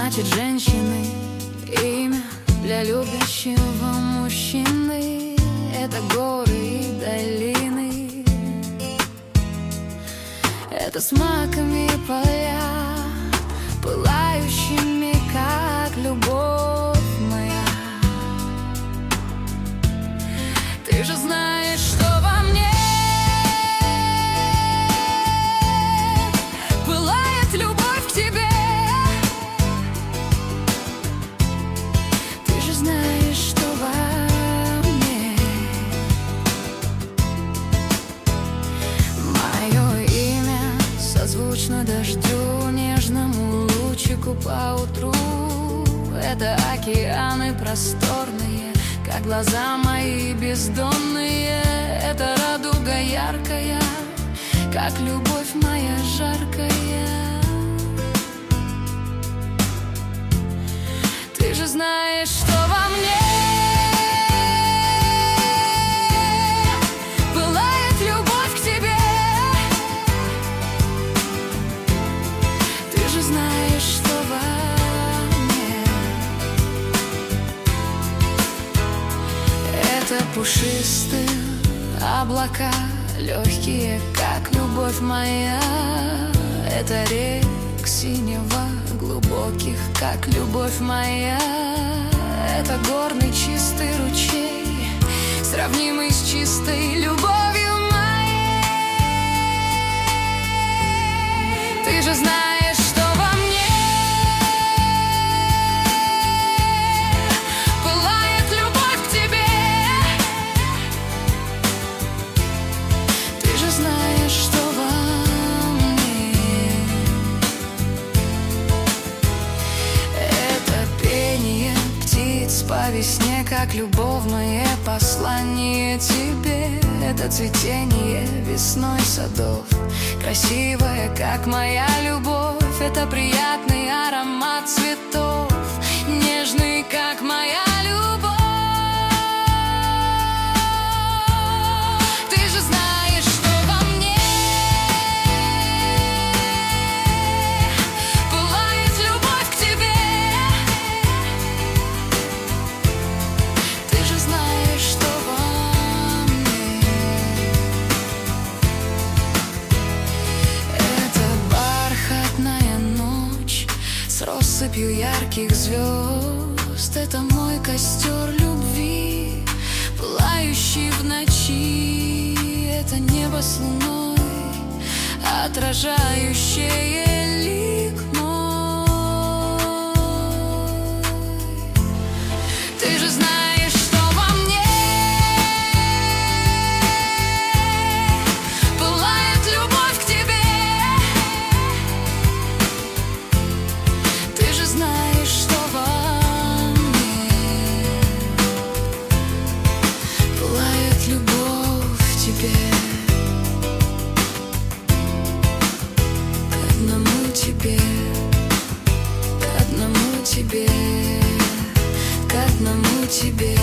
значит женщины? Имя для любящего мужчины — это горы и долины, это с маками поля, пылающими, как любовь моя. Ты же знаешь, что во мне пылает любовь к тебе. Ты же знаешь, что во мне мое имя созвучно дождю, нежному лучику поутру. Это океаны просторные, как глаза мои бездонные. Это радуга яркая, как любовь моя жаркая. Ты же знаешь, что во мне пылает любовь к тебе. Ты же знаешь, что во мне это пушистые облака, легкие, как любовь моя. Это рек синего, глубоких, как любовь моя. Это горный чистый ручей, сравнимый с чистой любовью моей. Ты же знаешь, что во мне пылает любовь к тебе. Ты же знаешь, что во мне это пение птиц по весне, как любовное послание тебе. Это цветение весной садов, красивая, как моя любовь. Это приятный аромат цветов, нежный, как моя любовь. Ты же знаешь, что во мне пылает любовь к тебе. Ты же знаешь, что во мне это бархатная ночь с россыпью ярких звезд. Это мой костер любви, пылающий в ночи. Это небо с луной, отражающее лик мой. Ты же знаешь, что во мне пылает любовь к тебе. Ты же знаешь, что во мне пылает любовь к тебе. К одному тебе, к одному тебе, к одному тебе.